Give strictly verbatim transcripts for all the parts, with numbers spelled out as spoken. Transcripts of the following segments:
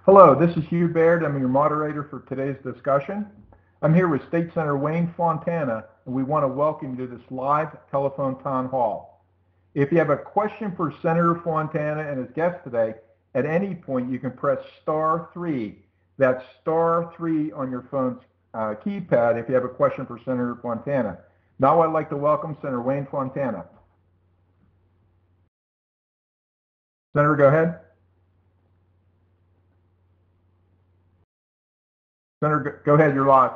Hello, this is Hugh Baird. I'm your moderator for today's discussion. I'm here with State Senator Wayne Fontana, and we want to welcome you to this live telephone town hall. If you have a question for Senator Fontana and his guest today, at any point you can press star three. That's star three on your phone's uh, keypad if you have a question for Senator Fontana. Now I'd like to welcome Senator Wayne Fontana. Senator, go ahead. Senator, go ahead. You're live.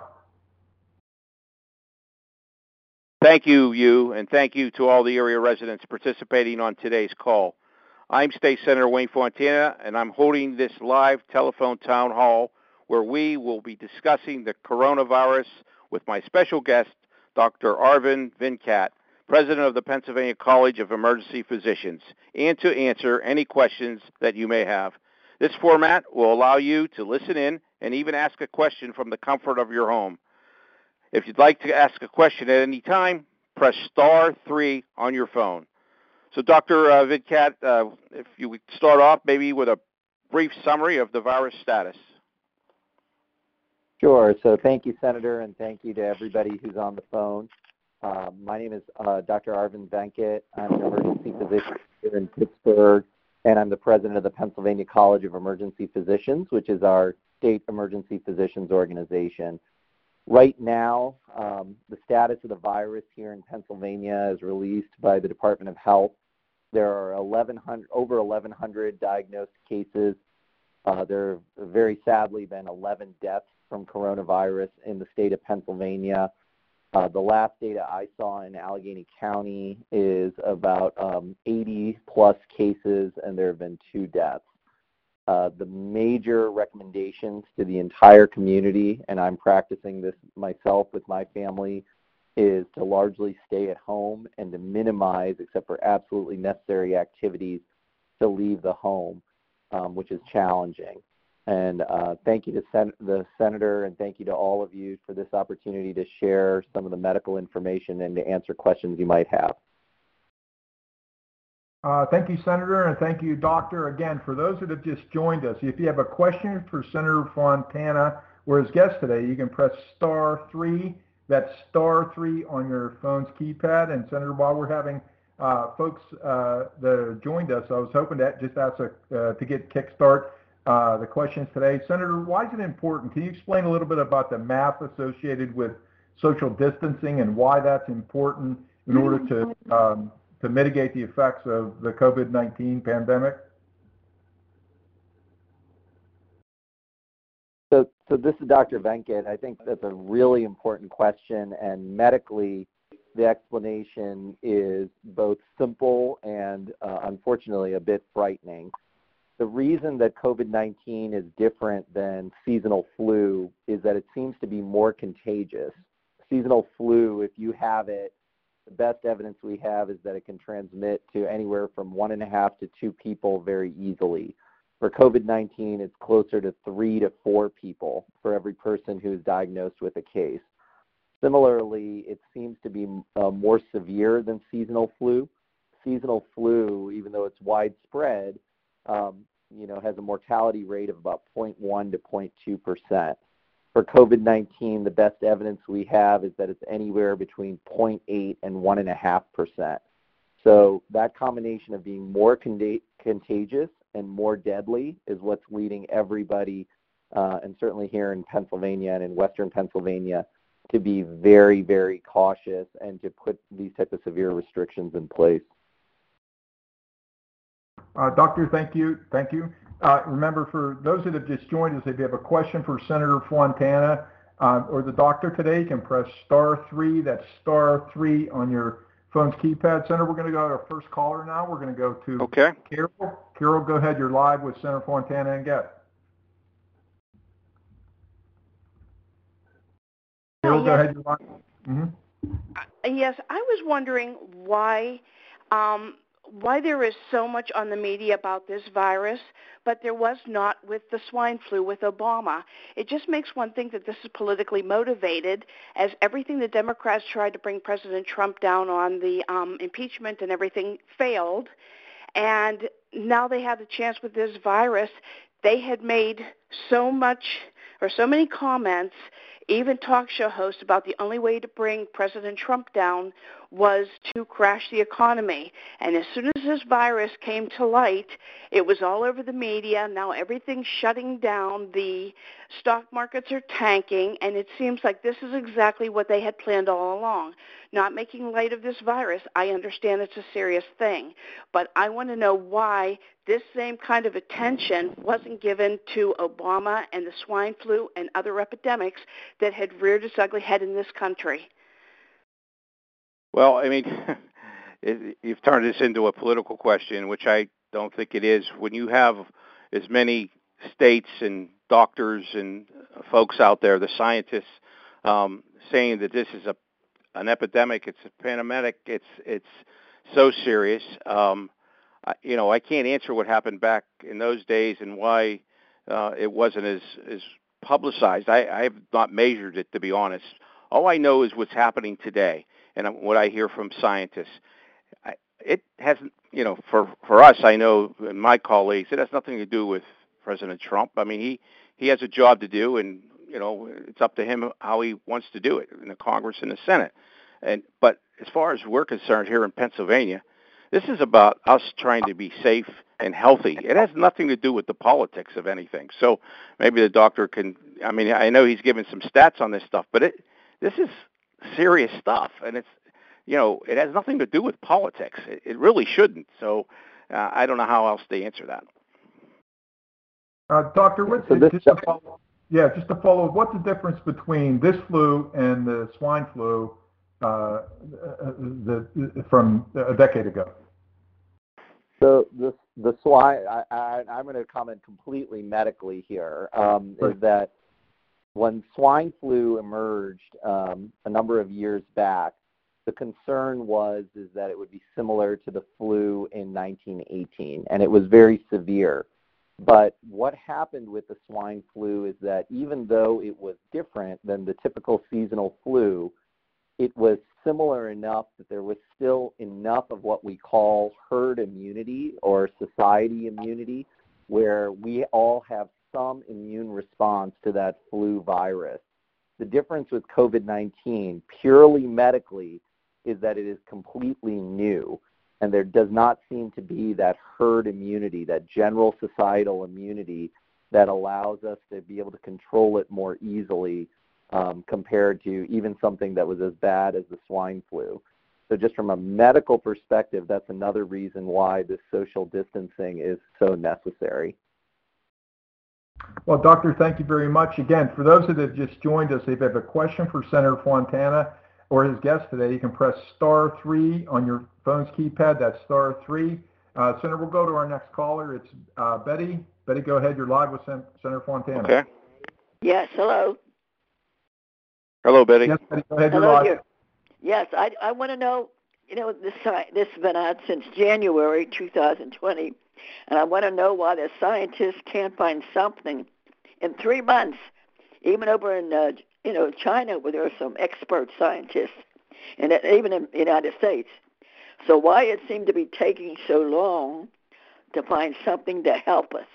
Thank you, you, and thank you to all the area residents participating on today's call. I'm State Senator Wayne Fontana, and I'm holding this live telephone town hall where we will be discussing the coronavirus with my special guest, Doctor Arvind Venkat, President of the Pennsylvania College of Emergency Physicians, and to answer any questions that you may have. This format will allow you to listen in and even ask a question from the comfort of your home. If you'd like to ask a question at any time, press star three on your phone. So, Doctor Uh, Venkat, uh, if you would start off maybe with a brief summary of the virus status. Sure. So thank you, Senator, and thank you to everybody who's on the phone. Uh, my name is uh, Doctor Arvind Venkat. I'm an emergency physician here in Pittsburgh, and I'm the president of the Pennsylvania College of Emergency Physicians, which is our state emergency physicians organization. Right now, um, the status of the virus here in Pennsylvania is released by the Department of Health. There are eleven hundred, over eleven hundred diagnosed cases. Uh, there have very sadly been eleven deaths from coronavirus in the state of Pennsylvania. Uh, the last data I saw in Allegheny County is about um, eighty plus cases, and there have been two deaths. Uh, the major recommendations to the entire community, and I'm practicing this myself with my family, is to largely stay at home and to minimize, except for absolutely necessary activities, to leave the home, um, which is challenging. And uh, thank you to sen- the Senator, and thank you to all of you for this opportunity to share some of the medical information and to answer questions you might have. Uh, thank you, Senator, and thank you, Doctor. Again, for those that have just joined us, if you have a question for Senator Fontana or his guest today, you can press star three. That's star three on your phone's keypad. And Senator, while we're having uh, folks uh, that have joined us, I was hoping to just ask a, uh, to get kickstart uh, the questions today. Senator, why is it important? Can you explain a little bit about the math associated with social distancing and why that's important in order to um, to mitigate the effects of the COVID nineteen pandemic? So, so this is Doctor Venkat. I think that's a really important question, and medically, the explanation is both simple and uh, unfortunately a bit frightening. The reason that COVID nineteen is different than seasonal flu is that it seems to be more contagious. Seasonal flu, if you have it, the best evidence we have is that it can transmit to anywhere from one and a half to two people very easily. For COVID nineteen, it's closer to three to four people for every person who is diagnosed with a case. Similarly, it seems to be uh, more severe than seasonal flu. Seasonal flu, even though it's widespread, um, you know, has a mortality rate of about zero point one to zero point two percent. For COVID nineteen, the best evidence we have is that it's anywhere between zero point eight and one point five percent. So that combination of being more con- contagious and more deadly is what's leading everybody, uh, and certainly here in Pennsylvania and in Western Pennsylvania, to be very, very cautious and to put these type of severe restrictions in place. Uh, Doctor, thank you. Thank you. Uh, remember, for those that have just joined us, if you have a question for Senator Fontana uh, or the doctor today, you can press star three. That's star three on your phone's keypad. Senator, we're going to go to our first caller now. We're going to go to okay. Carol. Carol, go ahead. You're live with Senator Fontana and guest. Carol, Hi, go yes. ahead. You're live. Mm-hmm. Uh, yes, I was wondering why um, why there is so much on the media about this virus, but there was not with the swine flu with Obama. It just makes one think that this is politically motivated, as everything the Democrats tried to bring President Trump down on, the um, impeachment and everything, failed. And now they had the chance with this virus. They had made so much or so many comments, even talk show hosts, about the only way to bring President Trump down was to crash the economy. And as soon as this virus came to light, it was all over the media. Now everything's shutting down. The stock markets are tanking, and it seems like this is exactly what they had planned all along. Not making light of this virus. I understand it's a serious thing, but I want to know why this same kind of attention wasn't given to Obama and the swine flu and other epidemics that had reared its ugly head in this country. Well, I mean, it, you've turned this into a political question, which I don't think it is. When you have as many states and doctors and folks out there, the scientists, um, saying that this is a an epidemic, it's a pandemic, it's it's so serious. Um, I, you know, I can't answer what happened back in those days and why uh, it wasn't as as publicized. I, I have not measured it, to be honest. All I know is what's happening today and what I hear from scientists. I, it hasn't, you know, for, for us, I know, and my colleagues, it has nothing to do with President Trump. I mean, he, he has a job to do, and, you know, it's up to him how he wants to do it in the Congress and the Senate. And but as far as we're concerned here in Pennsylvania, this is about us trying to be safe and healthy. It has nothing to do with the politics of anything. So maybe the doctor can, I mean, I know he's given some stats on this stuff, but it this is serious stuff, and it's, you know, it has nothing to do with politics. It, it really shouldn't. So uh, I don't know how else to answer that. Uh, Doctor, what's so this, just to follow, yeah, just to follow, what's the difference between this flu and the swine flu uh, the, the, from a decade ago? So the the swine, I, I, I'm going to comment completely medically here. Um, is that when swine flu emerged um, a number of years back, the concern was is that it would be similar to the flu in nineteen eighteen, and it was very severe. But what happened with the swine flu is that even though it was different than the typical seasonal flu, it was similar enough that there was still enough of what we call herd immunity or society immunity, where we all have some immune response to that flu virus. The difference with COVID nineteen, purely medically, is that it is completely new, and there does not seem to be that herd immunity, that general societal immunity that allows us to be able to control it more easily um, compared to even something that was as bad as the swine flu. So just from a medical perspective, that's another reason why this social distancing is so necessary. Well, Doctor, thank you very much. Again, for those that have just joined us, if you have a question for Senator Fontana or his guest today, you can press star three on your phone's keypad. That's star three. Uh, Senator, we'll go to our next caller. It's uh, Betty. Betty, go ahead. You're live with Sen- Senator Fontana. Okay. Yes, hello. Hello, Betty. Yes, Betty, go ahead. You're Hello, live. dear. Yes, I, I want to know, you know, this, this has been out since January two thousand twenty, and I want to know why the scientists can't find something in three months, even over in, uh, you know, China, where there are some expert scientists, and even in the United States. So why it seemed to be taking so long to find something to help us?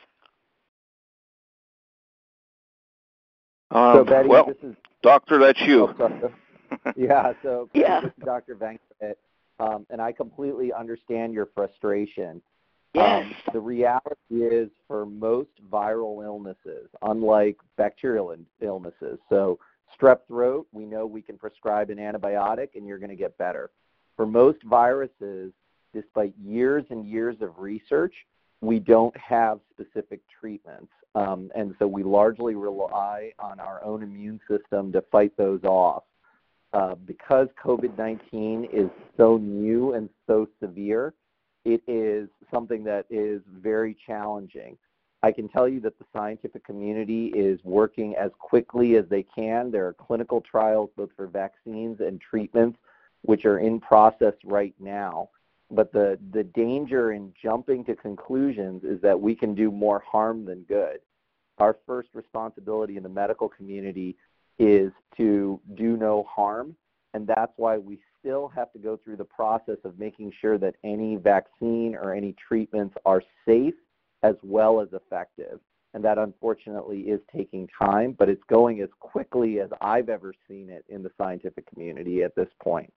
Um, so Betty, well, this is Doctor, that's you. Oh, yeah, so yeah. This is Doctor Venkat, um, and I completely understand your frustration. Yes. Um, the reality is, for most viral illnesses, unlike bacterial illnesses, so strep throat, we know we can prescribe an antibiotic and you're going to get better. For most viruses, despite years and years of research, we don't have specific treatments. Um, and so we largely rely on our own immune system to fight those off. Uh, because COVID nineteen is so new and so severe, it is something that is very challenging. I can tell you that the scientific community is working as quickly as they can. There are clinical trials both for vaccines and treatments which are in process right now. But the, the danger in jumping to conclusions is that we can do more harm than good. Our first responsibility in the medical community is to do no harm, and that's why we still have to go through the process of making sure that any vaccine or any treatments are safe as well as effective. And that unfortunately is taking time, but it's going as quickly as I've ever seen it in the scientific community at this point.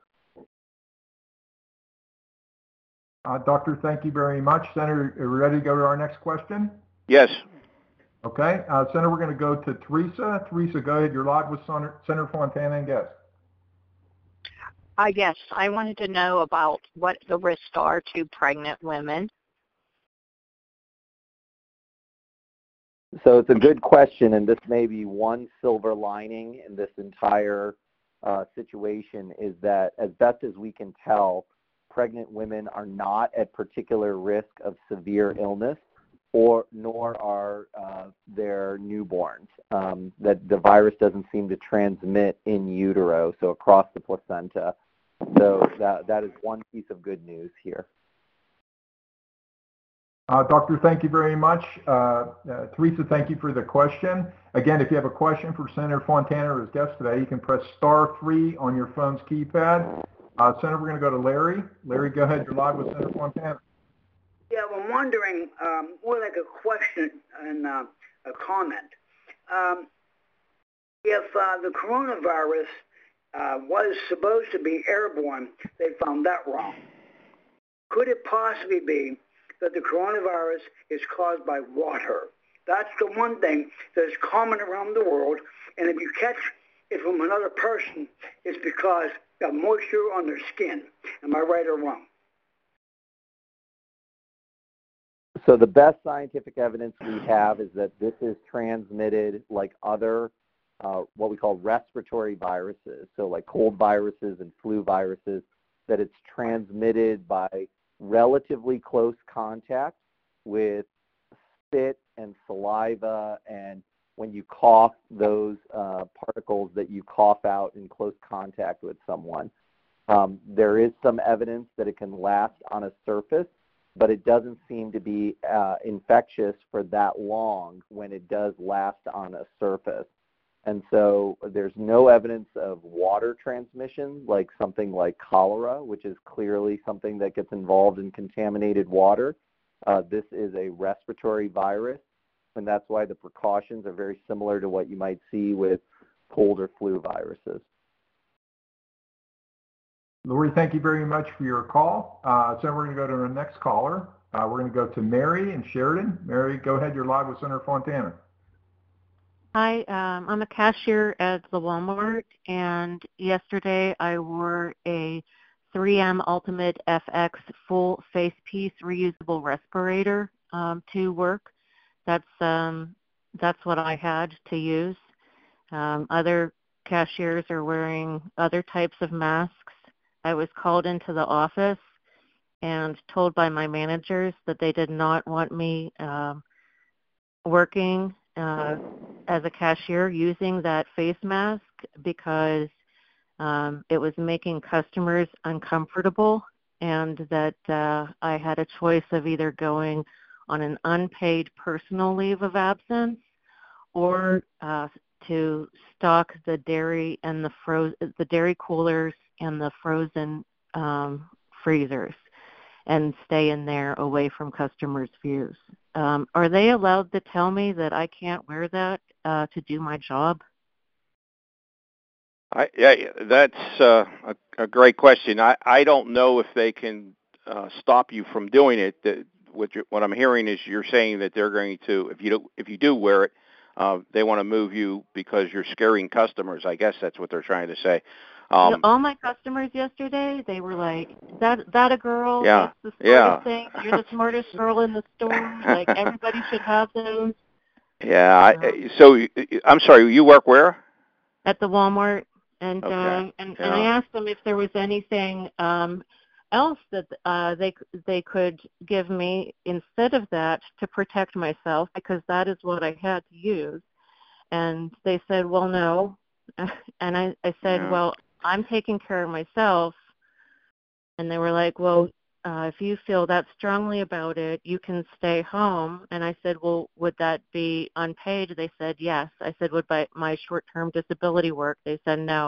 Uh, Doctor, thank you very much. Senator, are we ready to go to our next question? Yes. Okay. Uh, Senator, we're going to go to Teresa. Teresa, go ahead. You're live with Senator, Senator Fontana and guest. Uh, yes, I wanted to know about what the risks are to pregnant women. So it's a good question, and this may be one silver lining in this entire uh, situation is that, as best as we can tell, pregnant women are not at particular risk of severe illness, or nor are uh, their newborns. Um, that the virus doesn't seem to transmit in utero, so across the placenta. So that that is one piece of good news here. Uh, Doctor, thank you very much. Uh, uh, Teresa, thank you for the question. Again, if you have a question for Senator Fontana or his guest today, you can press star three on your phone's keypad. Uh, Senator, we're going to go to Larry. Larry, go ahead. You're live with Senator Fontana. Yeah, well, I'm wondering, um, more like a question and uh, a comment. Um, if uh, the coronavirus uh, was supposed to be airborne, they found that wrong. Could it possibly be that the coronavirus is caused by water? That's the one thing that is common around the world. And if you catch it from another person, it's because of moisture on their skin. Am I right or wrong? So the best scientific evidence we have is that this is transmitted like other uh, what we call respiratory viruses, so like cold viruses and flu viruses, that it's transmitted by relatively close contact with spit and saliva, and when you cough, those uh, particles that you cough out in close contact with someone. Um, there is some evidence that it can last on a surface, but it doesn't seem to be uh, infectious for that long when it does last on a surface. And so there's no evidence of water transmission, like something like cholera, which is clearly something that gets involved in contaminated water. Uh, this is a respiratory virus, and that's why the precautions are very similar to what you might see with cold or flu viruses. Lori, thank you very much for your call. Uh, so we're going to go to our next caller. Uh, we're going to go to Mary in Sheridan. Mary, go ahead. You're live with Senator Fontana. Hi, um, I'm a cashier at the Walmart, and yesterday I wore a three M Ultimate F X full face piece reusable respirator um, to work. That's um, that's what I had to use. Um, other cashiers are wearing other types of masks. I was called into the office and told by my managers that they did not want me um, working uh, as a cashier using that face mask because um, it was making customers uncomfortable, and that uh, I had a choice of either going on an unpaid personal leave of absence or uh, to stock the dairy and the fro- the dairy coolers and the frozen um, freezers and stay in there away from customers' views. Um, are they allowed to tell me that I can't wear that uh, to do my job? I, yeah, that's uh, a, a great question. I, I don't know if they can uh, stop you from doing it. The, what, you're, what I'm hearing is you're saying that they're going to, if you do, if you do wear it, uh, they want to move you because you're scaring customers. I guess that's what they're trying to say. Um, you know, all my customers yesterday, they were like, that that a girl? Yeah, That's the smartest yeah. thing. You're the smartest girl in the store. Like, everybody should have those. Yeah. I, so, I'm sorry, you work where? At the Walmart. And Okay. uh, and, yeah. and I asked them if there was anything um, else that uh, they they could give me instead of that to protect myself, because that is what I had to use. And they said, well, no. And I, I said, Yeah. well, I'm taking care of myself. And they were like, well, uh, if you feel that strongly about it, you can stay home. And I said, well, would that be unpaid? They said, yes. I said, would my, my short-term disability work? They said, no.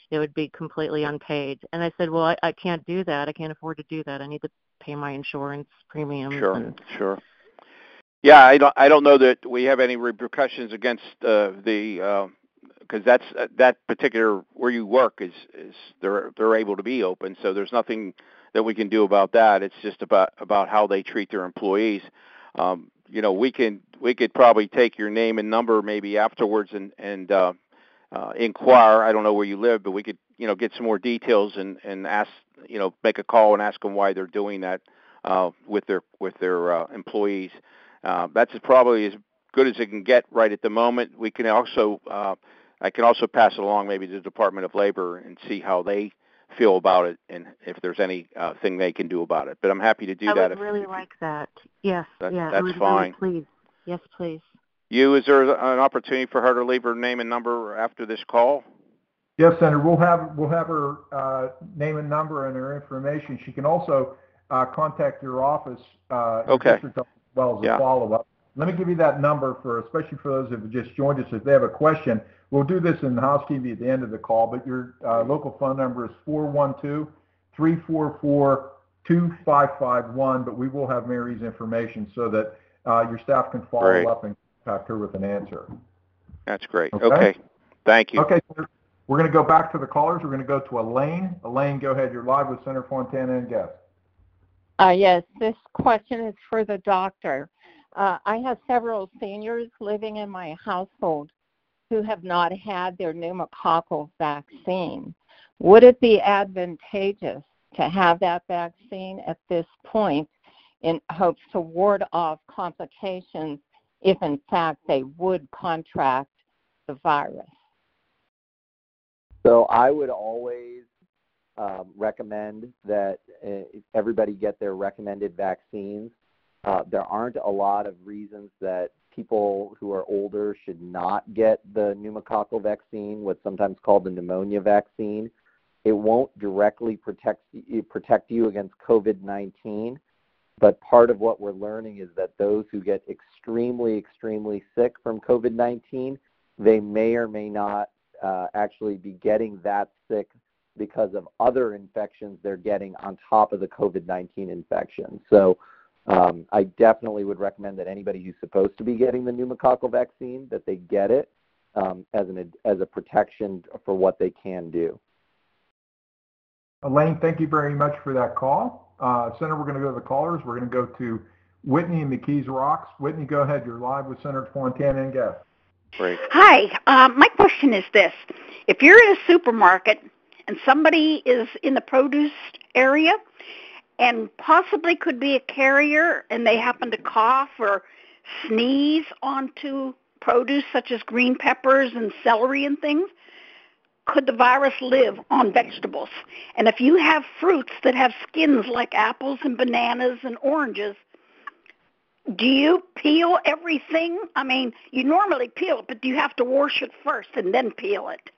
it would be completely unpaid. And I said, well, I, I can't do that. I can't afford to do that. I need to pay my insurance premiums. Sure, and sure. Yeah, I don't. I don't know that we have any repercussions against uh, the because uh, that's uh, that particular where you work is is they're they're able to be open, so there's nothing that we can do about that. It's just about about how they treat their employees. Um, you know, we can we could probably take your name and number maybe afterwards and and uh, uh, inquire. I don't know where you live, but we could you know get some more details and and ask you know make a call and ask them why they're doing that uh, with their with their uh, employees. Uh, that's probably as good as it can get right at the moment. We can also, uh, I can also pass it along maybe to the Department of Labor and see how they feel about it and if there's any uh, thing they can do about it. But I'm happy to do I that. would if, really if like you, that. Yes, that, yeah, that's I would fine. Really please. Yes, please. You, is there an opportunity for her to leave her name and number after this call? Yes, Senator. We'll have we'll have her uh, name and number and her information. She can also uh, contact your office, uh, your Okay. district office, as well as a Yeah. follow-up. Let me give you that number for, especially for those who have just joined us. If they have a question, we'll do this in housekeeping at the end of the call. But your uh, local phone number is four one two, three four four, two five five one. But we will have Mary's information so that uh, your staff can follow Great. up and contact her with an answer. That's great. Okay. Okay. Thank you. Okay. We're going to go back to the callers. We're going to go to Elaine. Elaine, go ahead. You're live with Senator Fontana and guest. Uh, yes, this question is for the doctor. Uh, I have several seniors living in my household who have not had their pneumococcal vaccine. Would it be advantageous to have that vaccine at this point in hopes to ward off complications if, in fact, they would contract the virus? So I would always um, recommend that uh, everybody get their recommended vaccines. Uh, there aren't a lot of reasons that people who are older should not get the pneumococcal vaccine, what's sometimes called the pneumonia vaccine. It won't directly protect you, protect you against COVID nineteen, but part of what we're learning is that those who get extremely, extremely sick from COVID nineteen, they may or may not uh, actually be getting that sick because of other infections they're getting on top of the COVID nineteen infection. So um, I definitely would recommend that anybody who's supposed to be getting the pneumococcal vaccine, that they get it um, as, an, as a protection for what they can do. Elaine, thank you very much for that call. Uh, Senator, we're going to go to the callers. We're going to go to Whitney in McKees Rocks. Whitney, go ahead. You're live with Senator Fontana and guest. Great. Hi. Uh, my question is this. If you're in a supermarket and somebody is in the produce area and possibly could be a carrier and they happen to cough or sneeze onto produce such as green peppers and celery and things, could the virus live on vegetables? And if you have fruits that have skins like apples and bananas and oranges, do you peel everything? I mean, you normally peel it, but do you have to wash it first and then peel it?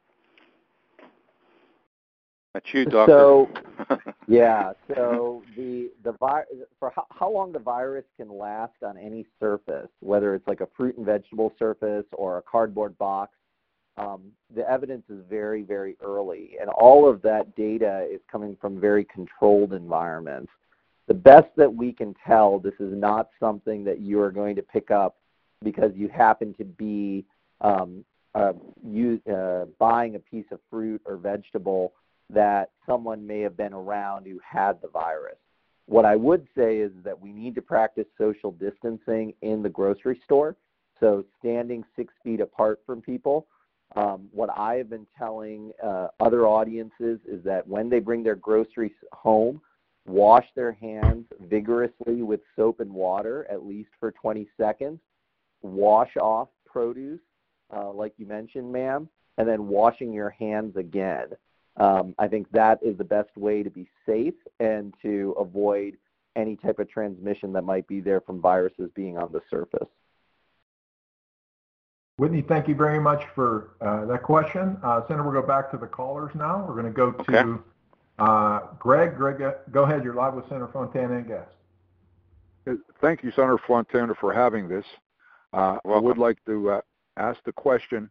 That's you, doctor. So, yeah. So the the vi- for how, how long the virus can last on any surface, whether it's like a fruit and vegetable surface or a cardboard box, um, the evidence is very, very early, and all of that data is coming from very controlled environments. The best that we can tell, this is not something that you are going to pick up because you happen to be um, uh, you, uh, buying a piece of fruit or vegetable that someone may have been around who had the virus. What I would say is that we need to practice social distancing in the grocery store, so standing six feet apart from people. Um, what I have been telling uh, other audiences is that when they bring their groceries home, wash their hands vigorously with soap and water, at least for twenty seconds, wash off produce, uh, like you mentioned, ma'am, and then washing your hands again. Um, I think that is the best way to be safe and to avoid any type of transmission that might be there from viruses being on the surface. Whitney, thank you very much for uh, that question. Uh, Senator, we'll go back to the callers now. We're going to go to Okay. uh, Greg. Greg, go ahead. You're live with Senator Fontana and guest. Thank you, Senator Fontana, for having this. Uh, I would like to uh, ask the question,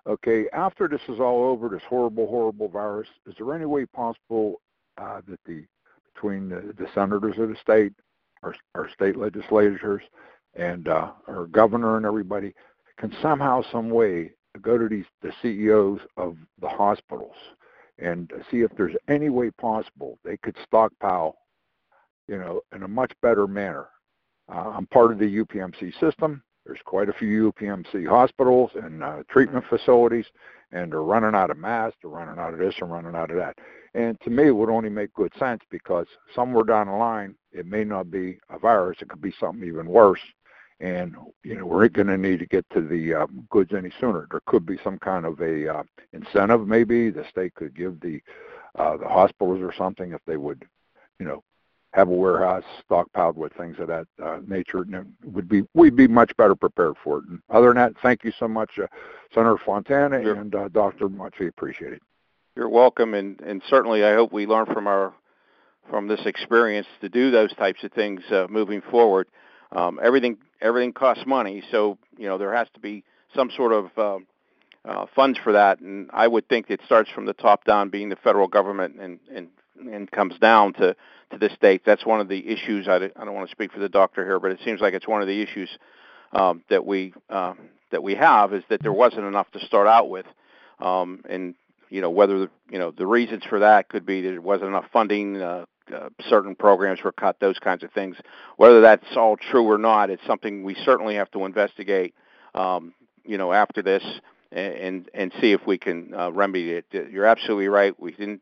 Okay, after this is all over, this horrible, horrible virus, is there any way possible uh, that the between the, the senators of the state, our, our state legislatures, and uh, our governor and everybody can somehow, some way go to these the C E Os of the hospitals and see if there's any way possible they could stockpile, you know, in a much better manner. Uh, I'm part of the U P M C system. There's quite a few U P M C hospitals and uh, treatment facilities, and they're running out of masks, they're running out of this, and running out of that. And to me, it would only make good sense because somewhere down the line, it may not be a virus, it could be something even worse. And, you know, we're going to need to get to the uh, goods any sooner. There could be some kind of a uh, incentive, maybe. The state could give the uh, the hospitals or something if they would, you know, have a warehouse stockpiled with things of that uh, nature. And it would be, we'd be much better prepared for it. And other than that, thank you so much, uh, Senator Fontana You're, and uh, Doctor Muchly. Appreciate it. You're welcome, and, and certainly I hope we learn from our from this experience to do those types of things uh, moving forward. Um, everything everything costs money, so you know there has to be some sort of uh, uh, funds for that, and I would think it starts from the top down, being the federal government, and and, and comes down to, to the states. That's one of the issues. I, I don't want to speak for the doctor here, but it seems like it's one of the issues um, that we uh, that we have is that there wasn't enough to start out with, um, and you know whether you know the reasons for that could be that there wasn't enough funding. Uh, Uh, certain programs were cut, those kinds of things. Whether that's all true or not, it's something we certainly have to investigate, um, you know, after this and, and, and see if we can uh, remedy it. You're absolutely right. We didn't.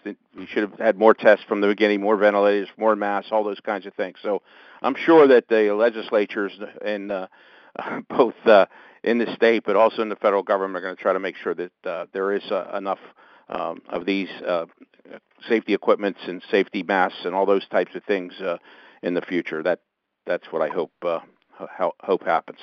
We should have had more tests from the beginning, more ventilators, more masks, all those kinds of things. So I'm sure that the legislatures and uh, both uh, in the state, but also in the federal government, are going to try to make sure that uh, there is uh, enough um, of these uh, safety equipments and safety masks and all those types of things uh, in the future. That that's what I hope uh, ho- hope happens.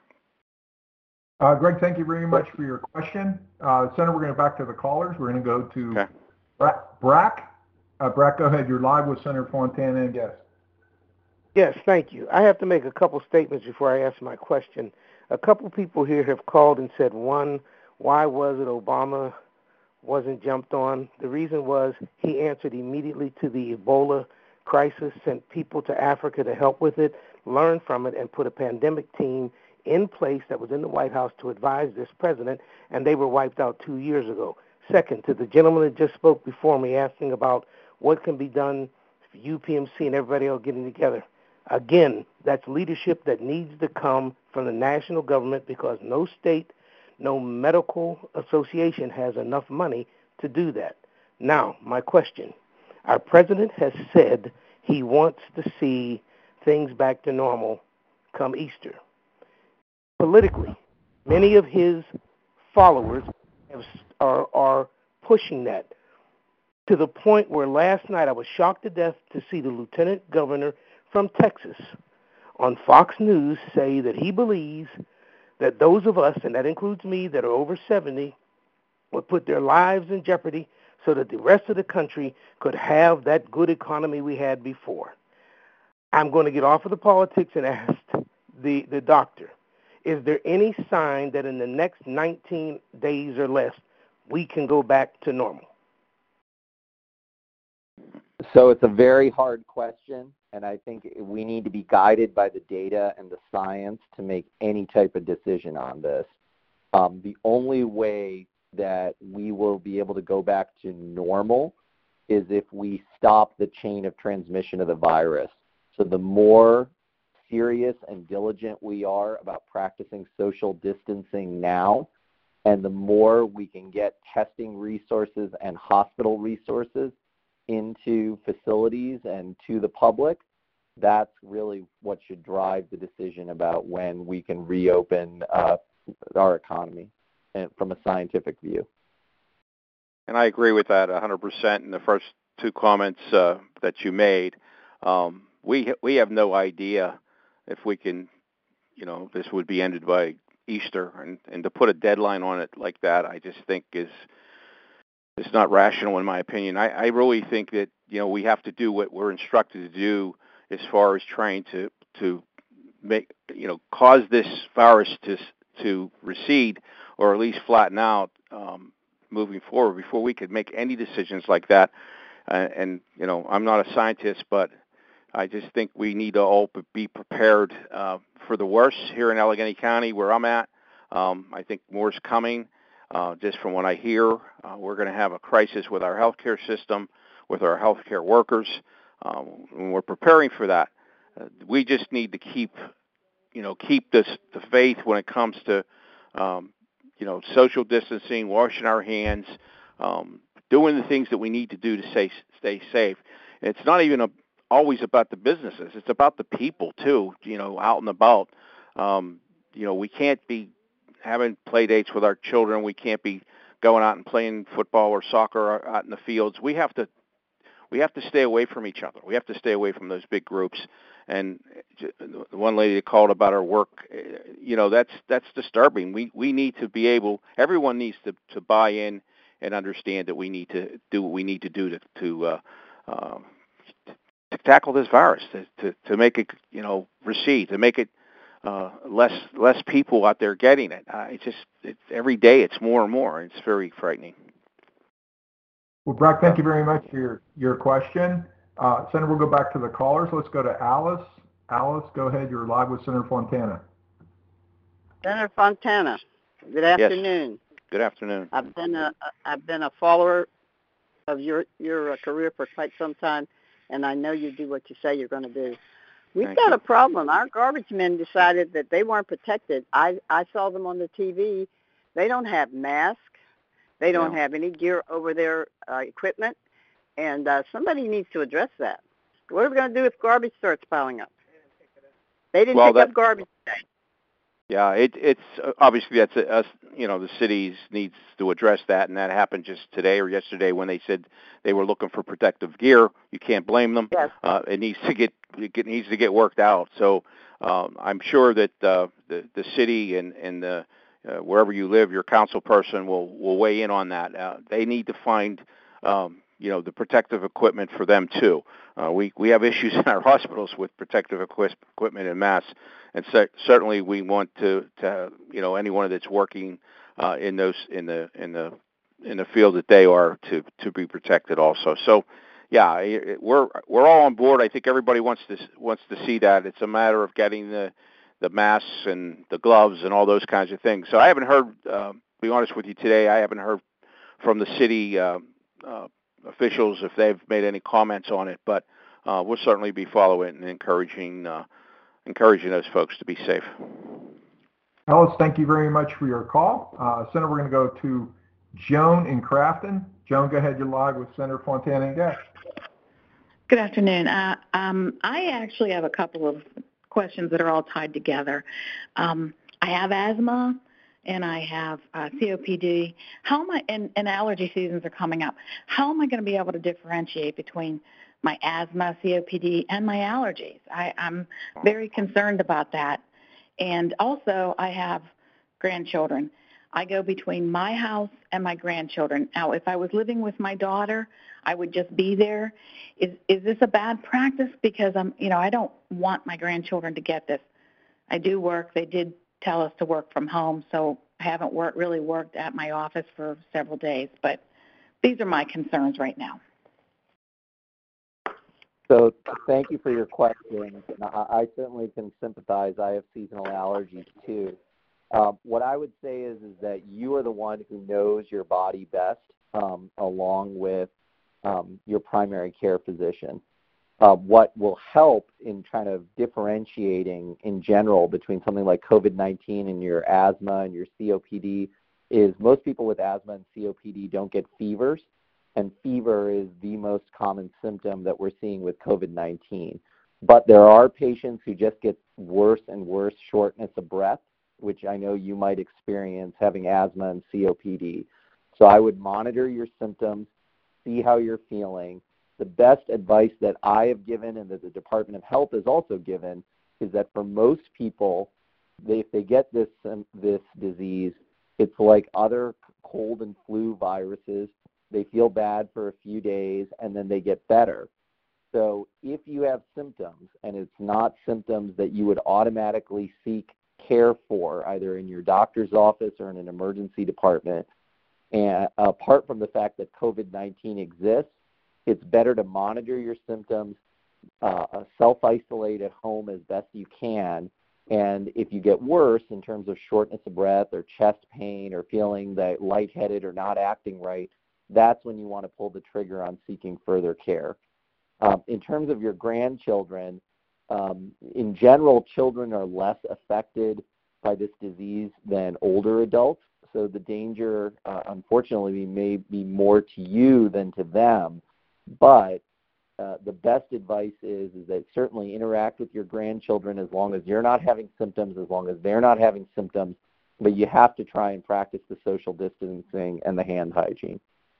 Uh, Greg, thank you very much for your question. Uh, Senator, we're going to back to the callers. We're going to go to okay. Brack. Brack, uh, Brack, go ahead. You're live with Senator Fontana and guest. Yes, thank you. I have to make a couple statements before I ask my question. A couple people here have called and said, one, why was it Obama wasn't jumped on? The reason was he answered immediately to the Ebola crisis, sent people to Africa to help with it, learned from it, and put a pandemic team in place that was in the White House to advise this president, and they were wiped out two years ago. Second, to the gentleman that just spoke before me asking about what can be done for U P M C and everybody else getting together. Again, that's leadership that needs to come from the national government because no state, no medical association has enough money to do that. Now, my question. Our president has said he wants to see things back to normal come Easter. Politically, many of his followers have, are, are pushing that to the point where last night I was shocked to death to see the lieutenant governor from Texas on Fox News say that he believes that those of us, and that includes me, that are over seventy, would put their lives in jeopardy so that the rest of the country could have that good economy we had before. I'm going to get off of the politics and ask the, the doctor, is there any sign that in the next nineteen days or less we can go back to normal? So it's a very hard question, and I think we need to be guided by the data and the science to make any type of decision on this. Um, the only way that we will be able to go back to normal is if we stop the chain of transmission of the virus. So the more serious and diligent we are about practicing social distancing now, and the more we can get testing resources and hospital resources into facilities and to the public, that's really what should drive the decision about when we can reopen uh, our economy and from a scientific view. And I agree with that one hundred percent in the first two comments uh, that you made. Um, we we have no idea if we can, you know, this would be ended by Easter, and, and to put a deadline on it like that, I just think is it's not rational in my opinion. I, I really think that, you know, we have to do what we're instructed to do as far as trying to to make, you know, cause this virus to to recede or at least flatten out um, moving forward before we could make any decisions like that. Uh, and, you know, I'm not a scientist, but I just think we need to all be prepared uh, for the worst here in Allegheny County where I'm at. Um, I think more's coming. Uh, just from what I hear, uh, we're going to have a crisis with our healthcare system, with our healthcare workers. Um, and we're preparing for that. Uh, we just need to keep, you know, keep this the faith when it comes to, um, you know, social distancing, washing our hands, um, doing the things that we need to do to stay stay safe. And it's not even a, always about the businesses; it's about the people too. You know, out and about. Um, you know, we can't be having play dates with our children. We can't be going out and playing football or soccer out in the fields. We have to we have to stay away from each other. We have to stay away from those big groups. And the one lady that called about her work, you know, that's that's disturbing. We we need to be able. Everyone needs to, to buy in and understand that we need to do what we need to do to to, uh, uh, to tackle this virus, to, to to make it, you know, recede, to make it. Uh, less less people out there getting it. Uh, it's just it's, every day it's more and more. It's very frightening. Well, Brock, thank you very much for your, your question. Uh, Senator, we'll go back to the callers. Let's go to Alice. Alice, go ahead. You're live with Senator Fontana. Senator Fontana, good afternoon. Yes. Good afternoon. I've been a I've been a follower of your your career for quite some time, and I know you do what you say you're going to do. We've Thank got you. a problem. Our garbage men decided that they weren't protected. I, I saw them on the T V. They don't have masks. They don't No. have any gear over their uh, equipment. And uh, somebody needs to address that. What are we going to do if garbage starts piling up? They didn't well, pick that, up garbage today. Yeah, it, it's uh, obviously that's a, us. You know, the cities needs to address that, and that happened just today or yesterday when they said they were looking for protective gear. You can't blame them. Yes. Uh, it needs to get it needs to get worked out. So um, I'm sure that uh, the the city and and the uh, wherever you live, your council person will will weigh in on that. Uh, they need to find um, you know the protective equipment for them too. Uh, we we have issues in our hospitals with protective equip, equipment and masks. And cer- certainly, we want to, to, you know, anyone that's working uh, in those in the in the in the field that they are to, to be protected also. So, yeah, it, we're we're all on board. I think everybody wants to wants to see that. It's a matter of getting the the masks and the gloves and all those kinds of things. So I haven't heard. Uh, to be honest with you today, I haven't heard from the city uh, uh, officials if they've made any comments on it. But uh, we'll certainly be following and encouraging. Uh, encouraging those folks to be safe. Alice, thank you very much for your call. Uh, Senator, we're going to go to Joan in Crafton. Joan, go ahead. You're live with Senator Fontana and Guest. Good afternoon. Uh, um, I actually have a couple of questions that are all tied together. Um, I have asthma and I have uh, C O P D. How am I, and, and allergy seasons are coming up. How am I going to be able to differentiate between my asthma, C O P D, and my allergies? I, I'm very concerned about that. And also, I have grandchildren. I go between my house and my grandchildren. Now, if I was living with my daughter, I would just be there. Is is this a bad practice? Because I'm, you know, I don't want my grandchildren to get this. I do work. They did tell us to work from home, so I haven't worked, really worked at my office for several days. But these are my concerns right now. So thank you for your question. I, I certainly can sympathize. I have seasonal allergies too. Um, what I would say is, is that you are the one who knows your body best, um, along with um, your primary care physician. Uh, what will help in kind of differentiating in general between something like COVID nineteen and your asthma and your C O P D is most people with asthma and C O P D don't get fevers. And fever is the most common symptom that we're seeing with COVID nineteen. But there are patients who just get worse and worse shortness of breath, which I know you might experience having asthma and C O P D. So I would monitor your symptoms, see how you're feeling. The best advice that I have given and that the Department of Health has also given is that for most people, they, if they get this, um, this disease, it's like other cold and flu viruses. They feel bad for a few days, and then they get better. So if you have symptoms, and it's not symptoms that you would automatically seek care for, either in your doctor's office or in an emergency department. And apart from the fact that COVID nineteen exists, it's better to monitor your symptoms, uh, self-isolate at home as best you can. And if you get worse in terms of shortness of breath or chest pain or feeling that lightheaded or not acting right, that's when you want to pull the trigger on seeking further care. Um, in terms of your grandchildren, um, in general, children are less affected by this disease than older adults. So the danger, uh, unfortunately, may be more to you than to them. But uh, the best advice is, is that certainly interact with your grandchildren as long as you're not having symptoms, as long as they're not having symptoms. But you have to try and practice the social distancing and the hand hygiene.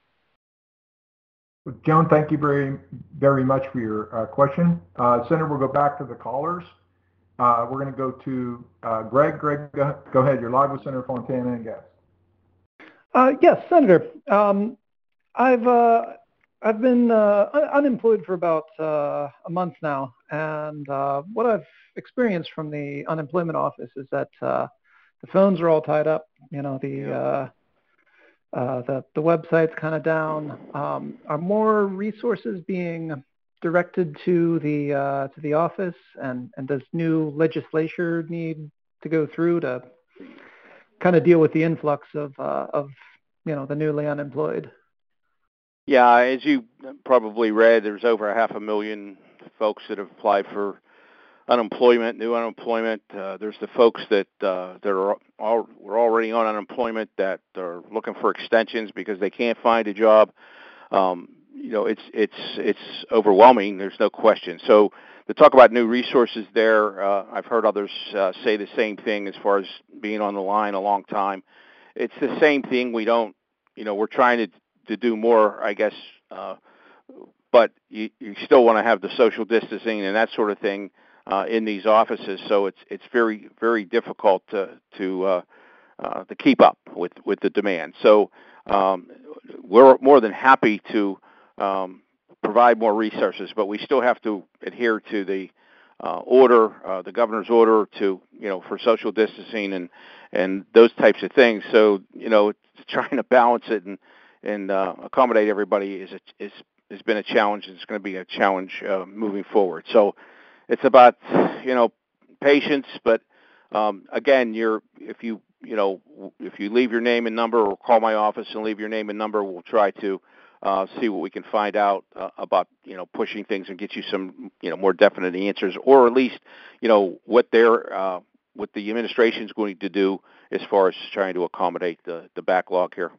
Joan, thank you very, very much for your uh, question. Uh, Senator, we'll go back to the callers. Uh, we're going to go to uh, Greg. Greg, go, go ahead. You're live with Senator Fontana and guests. Uh, yes, Senator. Um, I've uh, I've been uh, un- unemployed for about uh, a month now, and uh, what I've experienced from the unemployment office is that uh, the phones are all tied up. You know, the uh, uh, the the website's kind of down. Um, are more resources being directed to the uh, to the office, and, and does new legislature need to go through to kind of deal with the influx of uh, of you know the newly unemployed? Yeah, as you probably read, there's over a half a million folks that have applied for unemployment, new unemployment. Uh, there's the folks that uh, that are all, were already on unemployment that are looking for extensions because they can't find a job. Um, you know, it's it's it's overwhelming. There's no question. So to talk about new resources there, uh, I've heard others uh, say the same thing as far as being on the line a long time. It's the same thing. We don't, you know, we're trying to to do more, I guess, uh, but you, you still want to have the social distancing and that sort of thing uh, in these offices. So it's it's very very difficult to to uh, uh, to keep up with with the demand. So um, we're more than happy to um, provide more resources, but we still have to adhere to the uh, order, uh, the governor's order to, you know, for social distancing and and those types of things. So, you know, trying to balance it and and uh, accommodate everybody is a, is has been a challenge. It's going to be a challenge uh, moving forward. So it's about, you know, patience, but um, again, you're if you you know if you leave your name and number or call my office and leave your name and number, we'll try to uh, see what we can find out uh, about, you know, pushing things and get you some, you know, more definite answers, or at least, you know, what their uh, what the administration is going to do as far as trying to accommodate the, the backlog here.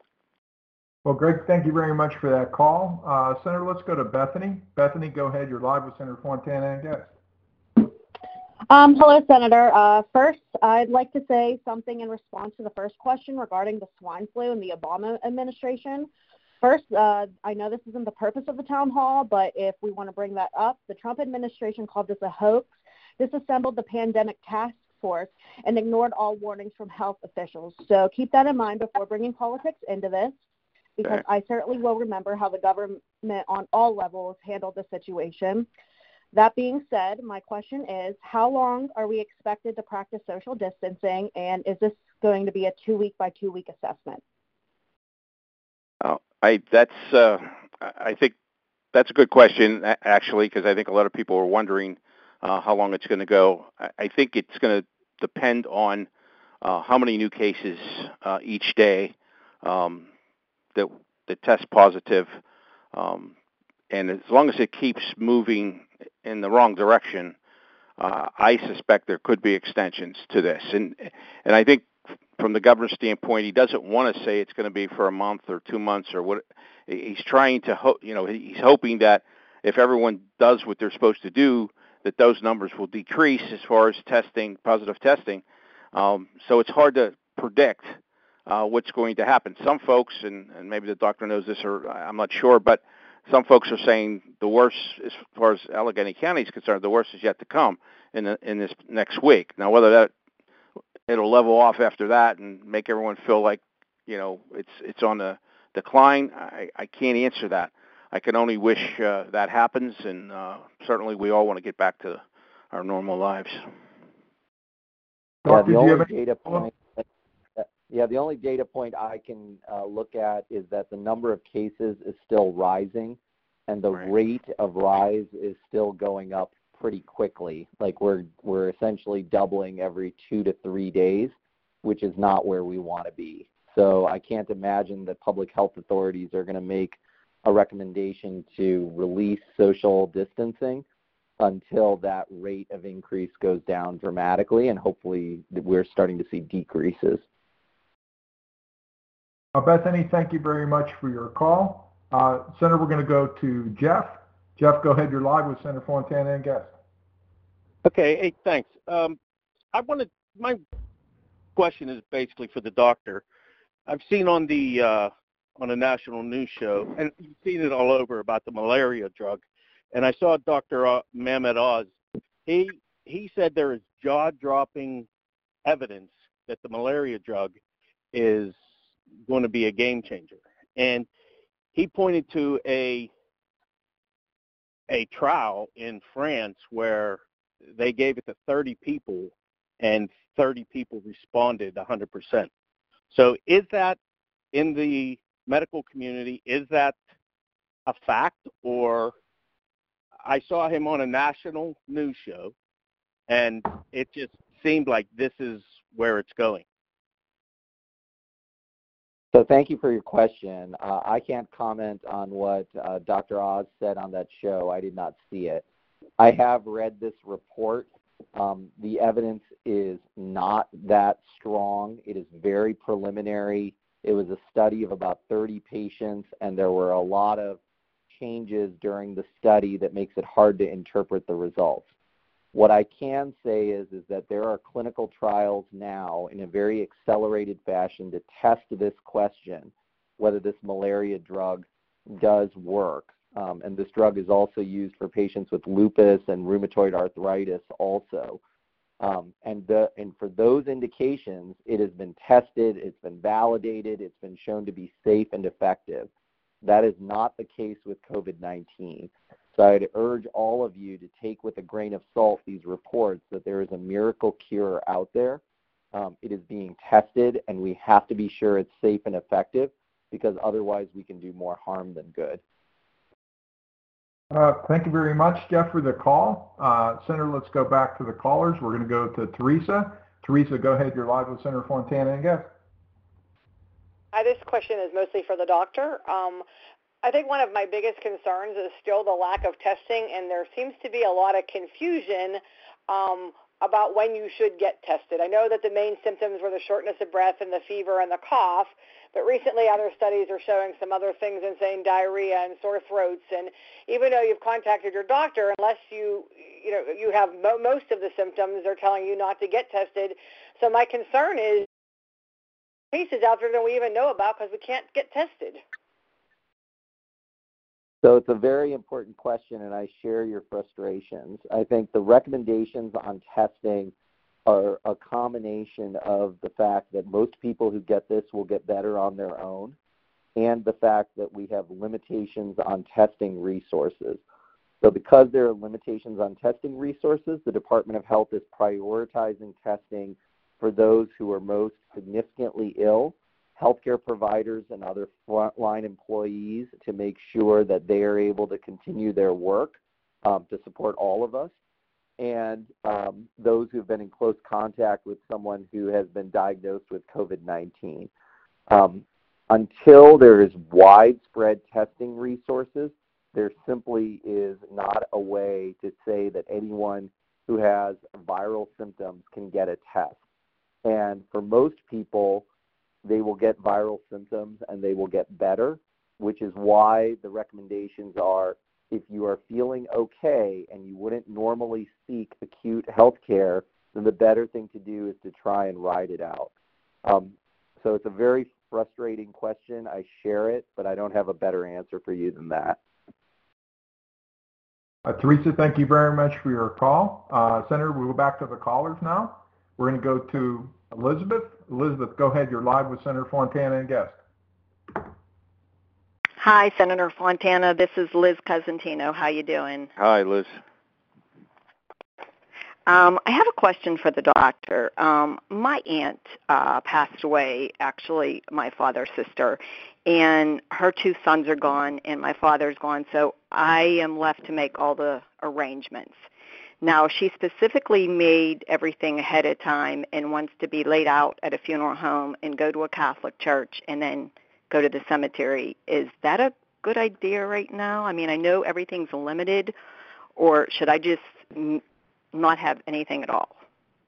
Well, Greg, thank you very much for that call. Uh, Senator, let's go to Bethany. Bethany, go ahead. You're live with Senator Fontana and guests. Um, hello, Senator. Uh, first, I'd like to say something in response to the first question regarding the swine flu and the Obama administration. First, uh, I know this isn't the purpose of the town hall, but if we want to bring that up, the Trump administration called this a hoax, disassembled the pandemic task force, and ignored all warnings from health officials. So keep that in mind before bringing politics into this, because I certainly will remember how the government on all levels handled the situation. That being said, my question is, how long are we expected to practice social distancing, and is this going to be a two-week by two-week assessment? Oh, I that's uh, I think that's a good question, actually, because I think a lot of people are wondering uh, how long it's going to go. I think it's going to depend on uh, how many new cases uh, each day um, that that test positive, um, and as long as it keeps moving in the wrong direction, uh, I suspect there could be extensions to this. And and I think from the governor's standpoint, he doesn't want to say it's going to be for a month or two months or what. He's trying to, ho- you know, he's hoping that if everyone does what they're supposed to do, that those numbers will decrease as far as testing, positive testing. Um, so it's hard to predict uh, what's going to happen. Some folks, and, and maybe the doctor knows this, or I'm not sure, but some folks are saying the worst, as far as Allegheny County is concerned, the worst is yet to come in the, in this next week. Now, whether that it'll level off after that and make everyone feel like, you know, it's it's on the decline, I, I can't answer that. I can only wish uh, that happens, and uh, certainly we all want to get back to our normal lives. Doctor, yeah, the do you only have any- data point. Yeah, the only data point I can uh, look at is that the number of cases is still rising, and the Right. rate of rise is still going up pretty quickly. Like we're we're essentially doubling every two to three days, which is not where we want to be. So I can't imagine that public health authorities are going to make a recommendation to release social distancing until that rate of increase goes down dramatically, and hopefully we're starting to see decreases. Uh, Bethany, thank you very much for your call. Uh, Senator, we're going to go to Jeff. Jeff, go ahead. You're live with Senator Fontana and guest. Okay, hey, thanks. Um, I wanted, my question is basically for the doctor. I've seen on the uh, on a national news show, and you've seen it all over about the malaria drug, and I saw Doctor Uh, Mehmet Oz. He he said there is jaw-dropping evidence that the malaria drug is going to be a game changer, and he pointed to a a trial in France where they gave it to thirty people, and thirty people responded one hundred percent. So is that in the medical community, is that a fact? Or I saw him on a national news show, and it just seemed like this is where it's going. So thank you for your question. Uh, I can't comment on what uh, Doctor Oz said on that show. I did not see it. I have read this report. Um, the evidence is not that strong. It is very preliminary. It was a study of about thirty patients, and there were a lot of changes during the study that makes it hard to interpret the results. What I can say is, is that there are clinical trials now in a very accelerated fashion to test this question, whether this malaria drug does work. Um, and this drug is also used for patients with lupus and rheumatoid arthritis also. Um, and, the, and for those indications, it has been tested, it's been validated, it's been shown to be safe and effective. That is not the case with COVID nineteen. So I'd urge all of you to take with a grain of salt these reports that there is a miracle cure out there. Um, it is being tested, and we have to be sure it's safe and effective, because otherwise we can do more harm than good. Uh, thank you very much, Jeff, for the call. Uh, Senator, let's go back to the callers. We're going to go to Teresa. Teresa, go ahead. You're live with Senator Fontana and guest. Hi, this question is mostly for the doctor. Um, I think one of my biggest concerns is still the lack of testing, and there seems to be a lot of confusion um, about when you should get tested. I know that the main symptoms were the shortness of breath and the fever and the cough, but recently other studies are showing some other things and saying diarrhea and sore throats. And even though you've contacted your doctor, unless you, you know, you have mo- most of the symptoms, they're telling you not to get tested. So my concern is cases out there that we even know about because we can't get tested. So it's a very important question, and I share your frustrations. I think the recommendations on testing are a combination of the fact that most people who get this will get better on their own, and the fact that we have limitations on testing resources. So because there are limitations on testing resources, the Department of Health is prioritizing testing for those who are most significantly ill, healthcare providers and other frontline employees, to make sure that they are able to continue their work um, to support all of us, and um, those who have been in close contact with someone who has been diagnosed with COVID nineteen. Um, until there is widespread testing resources, there simply is not a way to say that anyone who has viral symptoms can get a test. And for most people, they will get viral symptoms and they will get better, which is why the recommendations are, if you are feeling okay and you wouldn't normally seek acute health care, then the better thing to do is to try and ride it out. Um, so it's a very frustrating question. I share it, but I don't have a better answer for you than that. Uh, Teresa, thank you very much for your call. Uh, Senator, we'll go back to the callers now. We're going to go to Elizabeth. Elizabeth, go ahead. You're live with Senator Fontana and guest. Hi, Senator Fontana. This is Liz Cosentino. How you doing? Hi, Liz. Um, I have a question for the doctor. Um, my aunt uh, passed away, actually, my father's sister, and her two sons are gone, and my father's gone, so I am left to make all the arrangements. Now, she specifically made everything ahead of time and wants to be laid out at a funeral home and go to a Catholic church and then go to the cemetery. Is that a good idea right now? I mean, I know everything's limited, or should I just n- not have anything at all?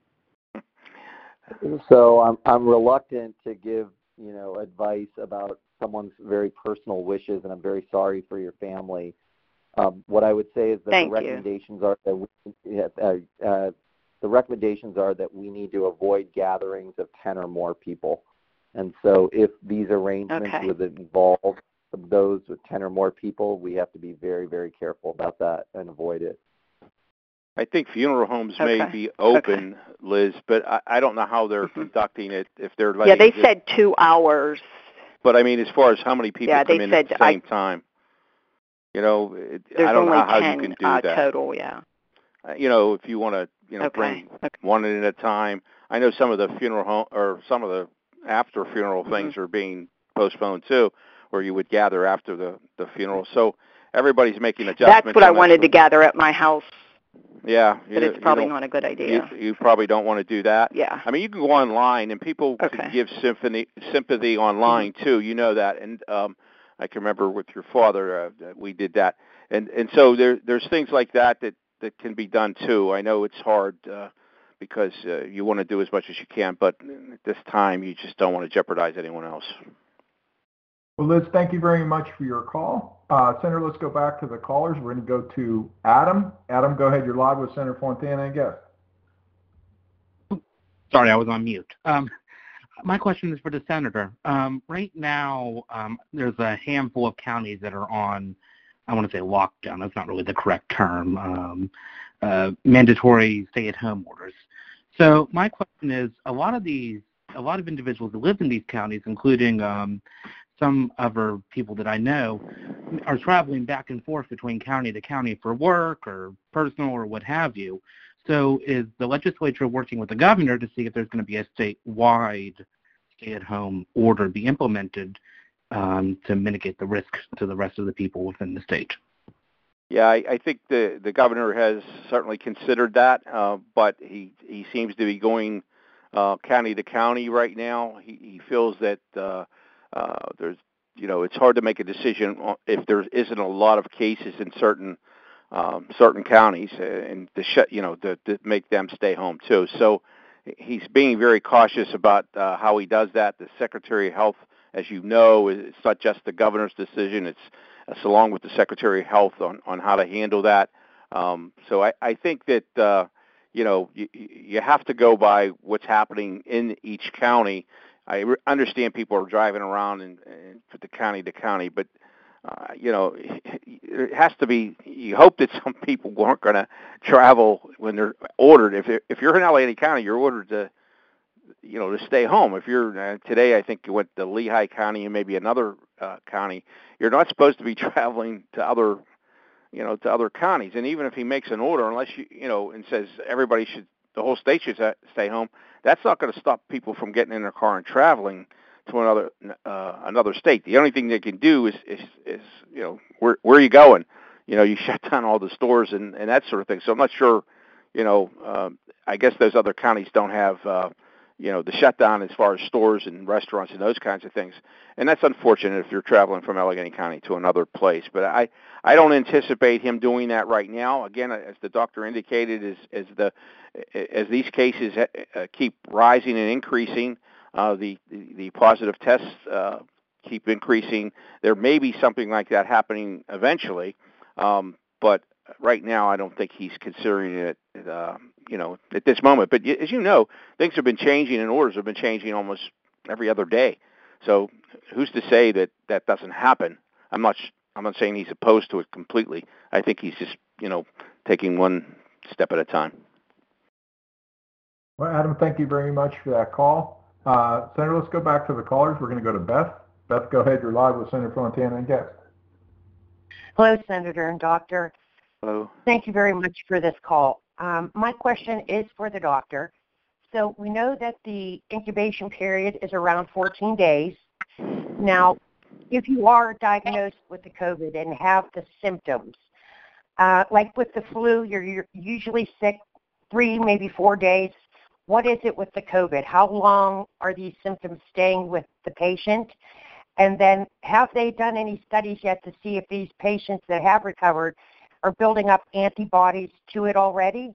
So I'm I'm reluctant to give, you know, advice about someone's very personal wishes, and I'm very sorry for your family. Um, what I would say is that Thank the recommendations you. are that we, uh, uh, the recommendations are that we need to avoid gatherings of ten or more people. And so if these arrangements Okay. would involve those with ten or more people, we have to be very, very careful about that and avoid it. I think funeral homes Okay. may be open, Okay. Liz, but I, I don't know how they're mm-hmm. conducting it, if they're letting... Yeah, they it, said two hours. But, I mean, as far as how many people yeah, come in said, at the same I, time, you know, it, there's I don't only know how ten, you can do uh, that. total, yeah. Uh, you know, if you want to, you know, okay. bring okay. one in at a time. I know some of the funeral home, or some of the after funeral mm-hmm. things are being postponed too, where you would gather after the, the funeral. So everybody's making adjustments. That's what I wanted to gather at my house. Yeah. But you, it's probably you not a good idea. You, you probably don't want to do that. Yeah. I mean, you can go online, and people okay. can give sympathy, sympathy online, mm-hmm. too. You know that. And um, I can remember with your father, uh, we did that. And and so there there's things like that that, that can be done, too. I know it's hard uh, because uh, you want to do as much as you can, but at this time, you just don't want to jeopardize anyone else. Well, Liz, thank you very much for your call. Uh, Senator, let's go back to the callers. We're going to go to Adam. Adam, go ahead. You're live with Senator Fontana and guest. Sorry, I was on mute. Um, my question is for the senator. Um, right now, um, there's a handful of counties that are on, I want to say lockdown. That's not really the correct term. Um, uh, mandatory stay-at-home orders. So my question is, a lot of these, a lot of individuals that live in these counties, including um, some other people that I know, are traveling back and forth between county to county for work or personal or what have you. So is the legislature working with the governor to see if there's going to be a statewide stay-at-home order be implemented um, to mitigate the risks to the rest of the people within the state? Yeah, I, I think the, the governor has certainly considered that, uh, but he, he seems to be going uh, county to county right now. He, he feels that uh, uh, there's, you know, it's hard to make a decision if there isn't a lot of cases in certain um, certain counties, and to shut, you know, to, to make them stay home too. So he's being very cautious about uh, how he does that. The Secretary of Health, as you know, it's not just the governor's decision. It's, it's along with the Secretary of Health on, on how to handle that. Um, so I, I think that, uh, you know, you, you have to go by what's happening in each county. I re- understand people are driving around and, and the county to county, but, uh, you know, it has to be, you hope that some people aren't going to travel when they're ordered. If, you're, if you're in Allegheny County, you're ordered to, you know, to stay home. If you're, uh, today I think you went to Lehigh County and maybe another uh, county, you're not supposed to be traveling to other, you know, to other counties. And even if he makes an order, unless you, you know, and says everybody should, the whole state should stay home, that's not going to stop people from getting in their car and traveling to another uh, another state. The only thing they can do is, is, is you know, where where are you going? You know, you shut down all the stores and, and that sort of thing. So I'm not sure, you know, uh, I guess those other counties don't have, uh, you know, the shutdown as far as stores and restaurants and those kinds of things. And that's unfortunate if you're traveling from Allegheny County to another place. But I, I don't anticipate him doing that right now. Again, as the doctor indicated, as, as, the, as these cases uh, keep rising and increasing, uh, the, the, the positive tests uh, keep increasing, there may be something like that happening eventually. Um, but right now, I don't think he's considering it, uh, you know, at this moment. But as you know, things have been changing and orders have been changing almost every other day. So who's to say that that doesn't happen? I'm not. I'm not saying he's opposed to it completely. I think he's just, you know, taking one step at a time. Well, Adam, thank you very much for that call. Uh, Senator, let's go back to the callers. We're going to go to Beth. Beth, go ahead. You're live with Senator Fontana and guest. Hello, Senator and Doctor. Hello. Thank you very much for this call. Um, my question is for the doctor. So we know that the incubation period is around fourteen days. Now, if you are diagnosed with the COVID and have the symptoms, uh, like with the flu, you're, you're usually sick three, maybe four days. What is it with the COVID? How long are these symptoms staying with the patient? And then have they done any studies yet to see if these patients that have recovered are building up antibodies to it already?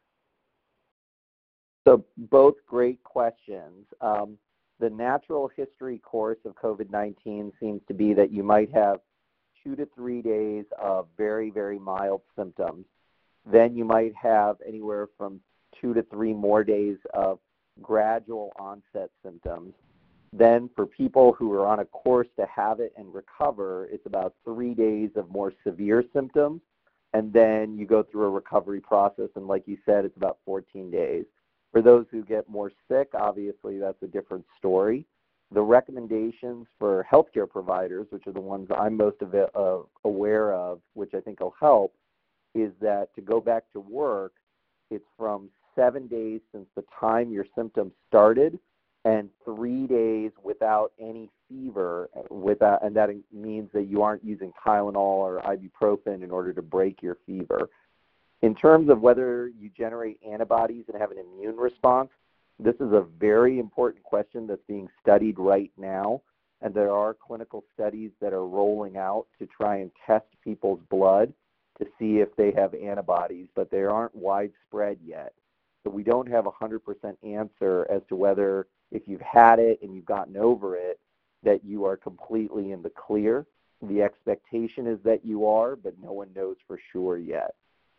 So both great questions. Um, the natural history course of COVID nineteen seems to be that you might have two to three days of very, very mild symptoms. Then you might have anywhere from two to three more days of gradual onset symptoms. Then for people who are on a course to have it and recover, it's about three days of more severe symptoms. And then you go through a recovery process, and like you said, it's about fourteen days. For those who get more sick, obviously that's a different story. The recommendations for healthcare providers, which are the ones I'm most uh, aware of, which I think will help, is that to go back to work, it's from seven days since the time your symptoms started and three days without any fever, without, and that means that you aren't using Tylenol or ibuprofen in order to break your fever. In terms of whether you generate antibodies and have an immune response, this is a very important question that's being studied right now, and there are clinical studies that are rolling out to try and test people's blood to see if they have antibodies, but they aren't widespread yet. So we don't have a one hundred percent answer as to whether if you've had it and you've gotten over it, that you are completely in the clear. The expectation is that you are, but no one knows for sure yet.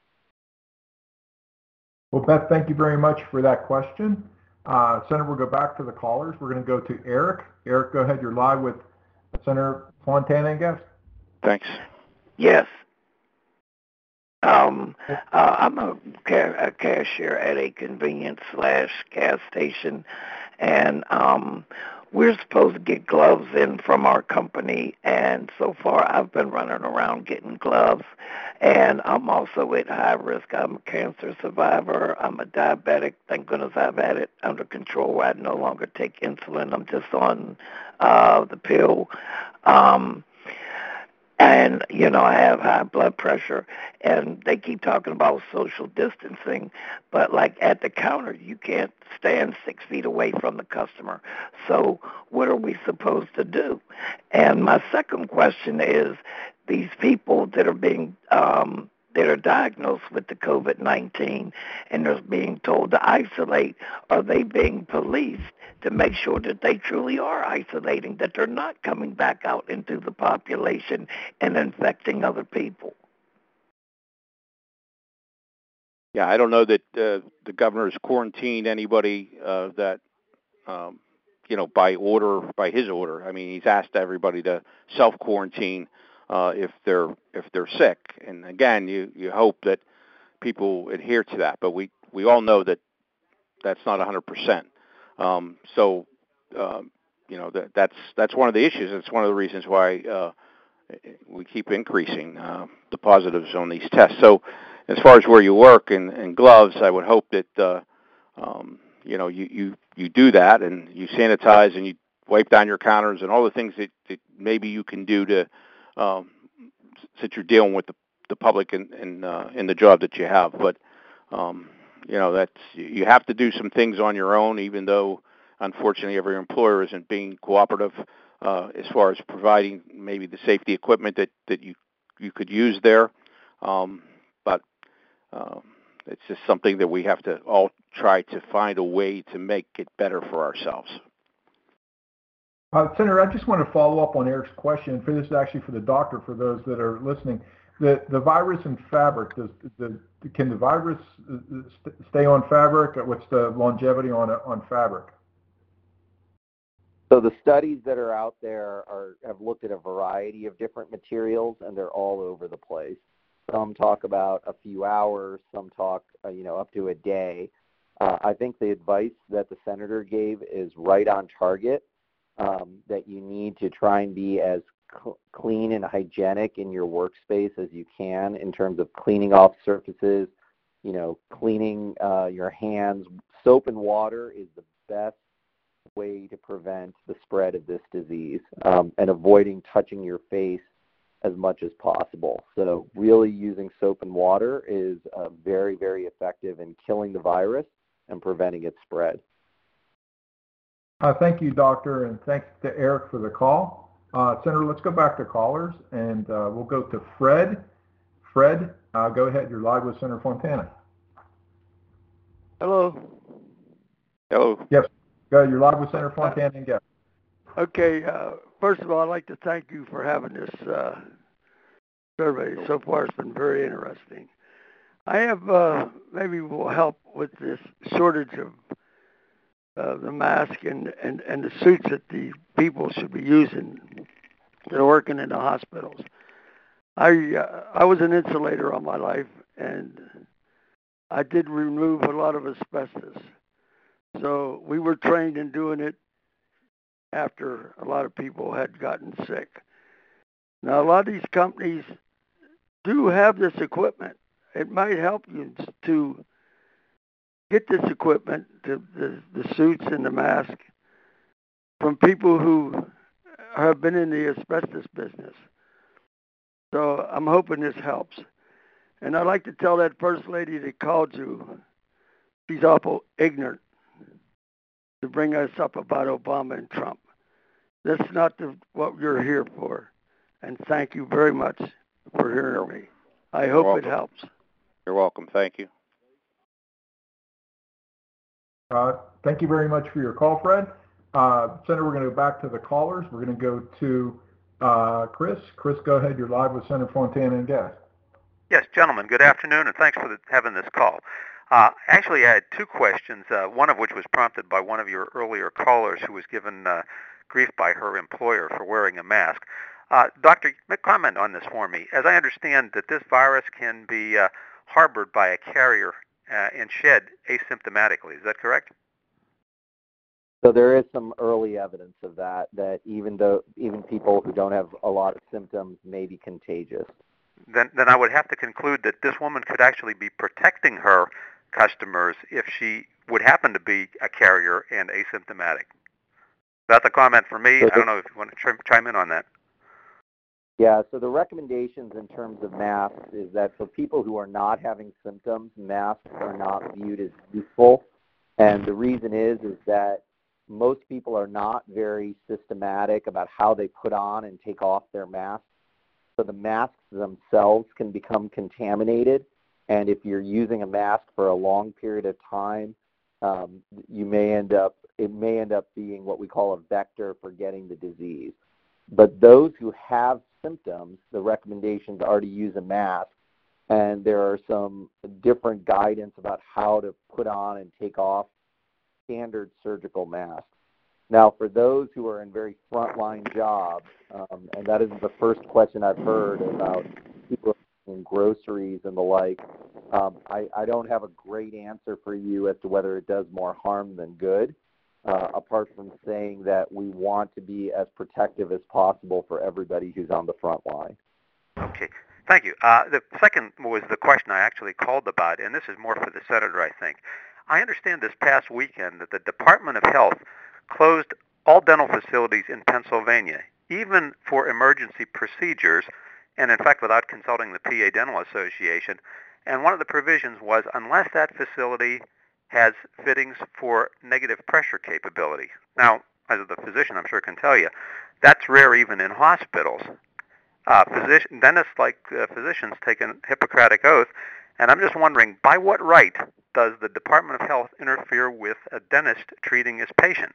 Well, Beth, thank you very much for that question. Uh, Senator, we'll go back to the callers. We're going to go to Eric. Eric, go ahead. You're live with Senator Fontana, I guess. Thanks. Yes. Um, uh, I'm a, ca- a cashier at a convenience slash gas station, and um, we're supposed to get gloves in from our company, and so far I've been running around getting gloves, and I'm also at high risk. I'm a cancer survivor. I'm a diabetic. Thank goodness I've had it under control. I no longer take insulin. I'm just on uh, the pill. Um, And, you know, I have high blood pressure, and they keep talking about social distancing, but, like, at the counter, you can't stand six feet away from the customer. So what are we supposed to do? And my second question is, these people that are being um, that are diagnosed with the COVID nineteen and they're being told to isolate, are they being policed to make sure that they truly are isolating, that they're not coming back out into the population and infecting other people? Yeah, I don't know that uh, the governor's quarantined anybody uh, that, um, you know, by order, by his order. I mean, he's asked everybody to self-quarantine uh, if they're if they're sick. And again, you, you hope that people adhere to that. But we, we all know that that's not one hundred percent. Um, so, um, you know, that, that's that's one of the issues. It's one of the reasons why uh, we keep increasing uh, the positives on these tests. So, as far as where you work and, and gloves, I would hope that uh, um, you know you, you, you do that and you sanitize and you wipe down your counters and all the things that, that maybe you can do to um, since you're dealing with the, the public in in, uh, in the job that you have. But um, you know, that's, you have to do some things on your own, even though, unfortunately, every employer isn't being cooperative uh, as far as providing maybe the safety equipment that, that you, you could use there. Um, but um, it's just something that we have to all try to find a way to make it better for ourselves. Uh, Senator, I just want to follow up on Eric's question. For this is actually for the doctor, for those that are listening. The the virus in fabric, does the can the virus st- stay on fabric? What's the longevity on on fabric? So the studies that are out there are have looked at a variety of different materials, and they're all over the place. Some talk about a few hours, some talk uh, you know up to a day. Uh, I think the advice that the senator gave is right on target. Um, that you need to try and be as cl- clean and hygienic in your workspace as you can in terms of cleaning off surfaces, you know, cleaning uh, your hands. Soap and water is the best way to prevent the spread of this disease, um, and avoiding touching your face as much as possible. So really using soap and water is uh, very, very effective in killing the virus and preventing its spread. Uh, thank you, Doctor, and thanks to Eric for the call. Uh, Senator, let's go back to callers, and uh, we'll go to Fred. Fred, uh, go ahead. You're live with Senator Fontana. Hello. Hello. Yes. Go ahead. You're live with Senator Fontana and guest. Okay. Uh, first of all, I'd like to thank you for having this uh, survey. So far, it's been very interesting. I have uh, maybe will help with this shortage of uh, the mask and, and, and the suits that the people should be using that are working in the hospitals. I uh, I was an insulator all my life, and I did remove a lot of asbestos. So we were trained in doing it after a lot of people had gotten sick. Now, a lot of these companies do have this equipment. It might help you to get this equipment, the, the, the suits and the mask, from people who have been in the asbestos business. So I'm hoping this helps. And I'd like to tell that first lady that called you, she's awful ignorant to bring us up about Obama and Trump. That's not the, what you're here for. And thank you very much for hearing me. I hope it helps. You're welcome. Thank you. Uh, thank you very much for your call, Fred. Uh, Senator, we're going to go back to the callers. We're going to go to uh, Chris. Chris, go ahead. You're live with Senator Fontana and guest. Yes, gentlemen, good afternoon, and thanks for the, having this call. Uh, actually, I had two questions, uh, one of which was prompted by one of your earlier callers who was given uh, grief by her employer for wearing a mask. Uh, Doctor, comment on this for me. As I understand that this virus can be uh, harbored by a carrier uh, and shed asymptomatically. Is that correct? So there is some early evidence of that, that even though even people who don't have a lot of symptoms may be contagious. Then, then I would have to conclude that this woman could actually be protecting her customers if she would happen to be a carrier and asymptomatic. That's a comment for me. I don't know if you want to ch- chime in on that. Yeah, so the recommendations in terms of masks is that for people who are not having symptoms, masks are not viewed as useful. And the reason is, is that most people are not very systematic about how they put on and take off their masks. So the masks themselves can become contaminated. And if you're using a mask for a long period of time, um, you may end up, it may end up being what we call a vector for getting the disease. But those who have symptoms, the recommendations are to use a mask, and there are some different guidance about how to put on and take off standard surgical masks. Now, for those who are in very frontline jobs, um, and that is the first question I've heard about people in groceries and the like, um, I, I don't have a great answer for you as to whether it does more harm than good. Uh, apart from saying that we want to be as protective as possible for everybody who's on the front line. Okay, thank you. Uh, the second was the question I actually called about, and this is more for the Senator, I think. I understand this past weekend that the Department of Health closed all dental facilities in Pennsylvania, even for emergency procedures, and in fact without consulting the P A Dental Association. And one of the provisions was unless that facility has fittings for negative pressure capability. Now, as the physician, I'm sure can tell you, that's rare even in hospitals. Uh, physician, dentists, like uh, physicians, take a Hippocratic oath, and I'm just wondering, by what right does the Department of Health interfere with a dentist treating his patient?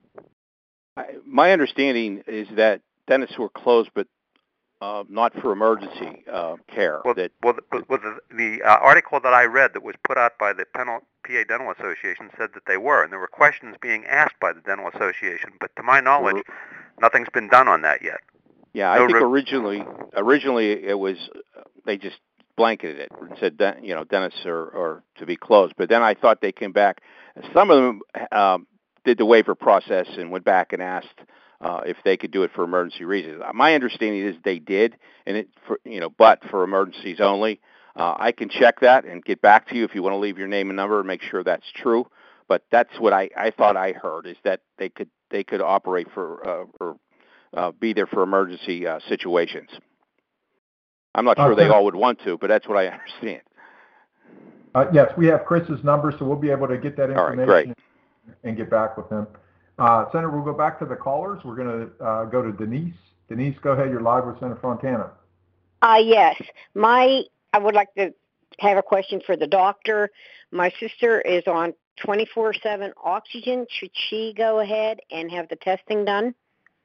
I, my understanding is that dentists were closed, but Uh, not for emergency uh, care. Well, that, well, the, well the, the uh, article that I read that was put out by the P A Dental Association said that they were, and there were questions being asked by the Dental Association, but to my knowledge, nothing's been done on that yet. Yeah, I no think re- originally, originally it was, uh, they just blanketed it and said, that, you know, dentists are, are to be closed. But then I thought they came back. Some of them um, did the waiver process and went back and asked Uh, if they could do it for emergency reasons. My understanding is they did, and it, for, you know, but for emergencies only. Uh, I can check that and get back to you if you want to leave your name and number and make sure that's true. But that's what I, I thought I heard, is that they could they could operate for uh, or uh, be there for emergency uh, situations. I'm not sure Uh, they Senator, all would want to, but that's what I understand. uh, yes, we have Chris's number, so we'll be able to get that All right, information great. and get back with him. Uh, Senator, we'll go back to the callers. We're going to uh, go to Denise. Denise, go ahead. You're live with Senator Fontana. Uh, yes. My, I would like to have a question for the doctor. My sister is on twenty-four seven oxygen. Should she go ahead and have the testing done?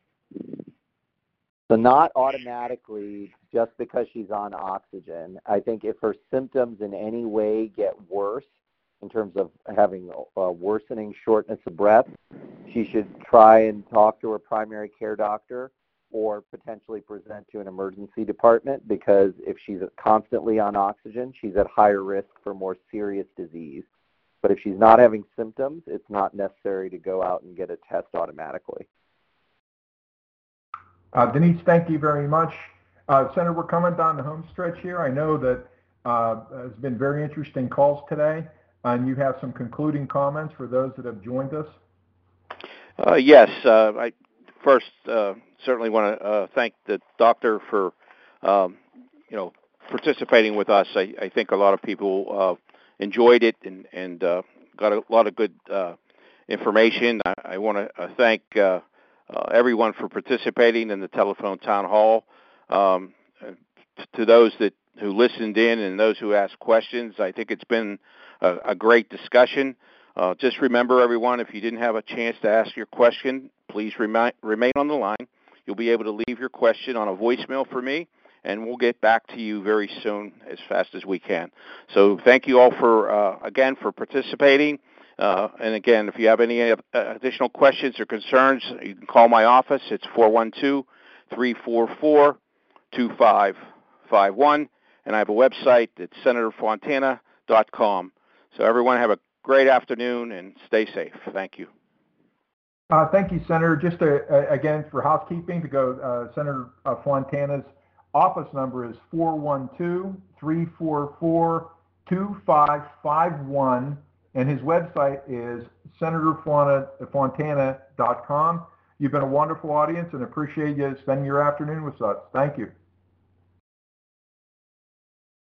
So not automatically just because she's on oxygen. I think if her symptoms in any way get worse in terms of having a worsening shortness of breath, she should try and talk to her primary care doctor or potentially present to an emergency department, because if she's constantly on oxygen, she's at higher risk for more serious disease. But if she's not having symptoms, it's not necessary to go out and get a test automatically. Uh, Denise, thank you very much. Uh, Senator, we're coming down the home stretch here. I know that uh, there's been very interesting calls today, and you have some concluding comments for those that have joined us. Uh, yes, uh, I first uh, certainly want to uh, thank the doctor for, um, you know, participating with us. I, I think a lot of people uh, enjoyed it and, and uh, got a lot of good uh, information. I, I want to uh, thank uh, uh, everyone for participating in the telephone town hall. Um, to those that who listened in and those who asked questions, I think it's been a, a great discussion. Uh, just remember, everyone, if you didn't have a chance to ask your question, please remi- remain on the line. You'll be able to leave your question on a voicemail for me, and we'll get back to you very soon, as fast as we can. So thank you all for, uh, again, for participating. Uh, and again, if you have any uh, additional questions or concerns, you can call my office. It's four one two, three four four, two five five one, and I have a website. It's senator fontana dot com. So everyone have a great afternoon and stay safe. Thank you. Uh, thank you, Senator. Just to, uh, again, for housekeeping, to go, uh, Senator uh, Fontana's office number is four one two, three four four, two five five one, and his website is senator fontana dot com. You've been a wonderful audience and appreciate you spending your afternoon with us. Thank you.